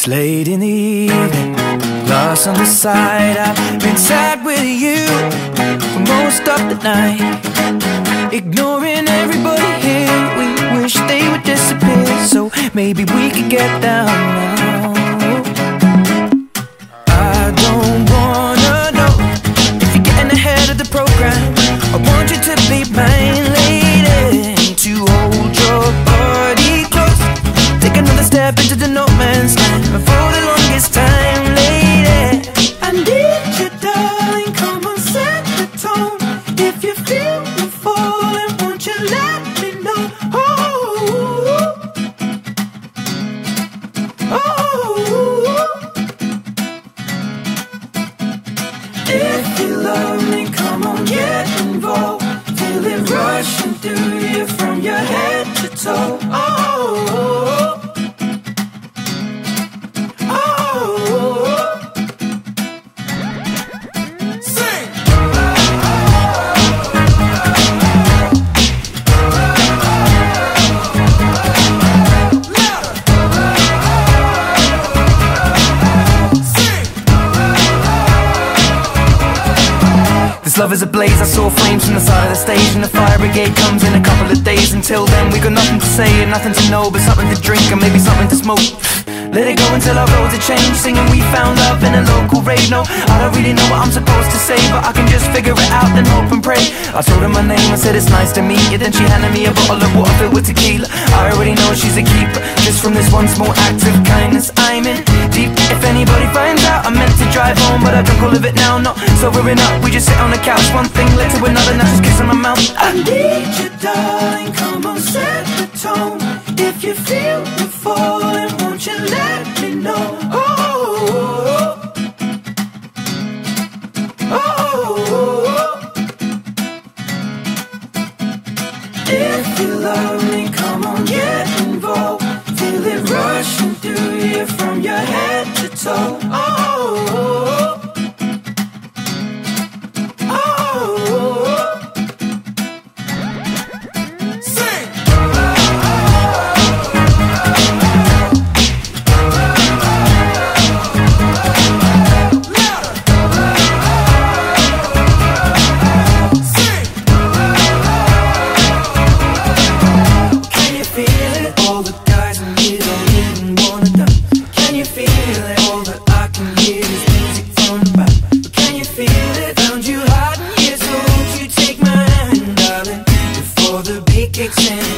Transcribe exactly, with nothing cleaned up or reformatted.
It's late in the evening, lost on the side. I've been sad with you for most of the night, ignoring everybody here. We wish they would disappear, so maybe we could get down now. I don't wanna know if you're getting ahead of the program. I want you to be mine, lady, to hold your body close. Take another step into the no man's land for the longest time, lady. I need you, darling, come on, set the tone. If you feel me falling, won't you let me know? Oh, oh. If you love me, come on, get involved. Feel it rushing through you from your head to toe. Oh, this love is ablaze, I saw flames from the side of the stage, and the fire brigade comes in a couple of days. Until then we got nothing to say and nothing to know, but something to drink and maybe something to smoke. Let it go until our roads are changed, singing we found love in a local rave. No, I don't really know what I'm supposed to say, but I can just figure it out and hope and pray. I told her my name, I said it's nice to meet you. Then she handed me a bottle of water filled with tequila. I already know she's a keeper, just from this one small act of kindness. I'm in deep, if anybody finds out. I meant to drive home, but I drunk all of it now. Not sobering up, we just sit on the couch. One thing led to another, now she's kissing my mouth. I need you, darling, come on, set the tone. If you feel me falling, won't you let me know? Oh, oh, oh. If you love me, come on, get involved. Feel it rushing through you from your head to toe. Oh, kicks in.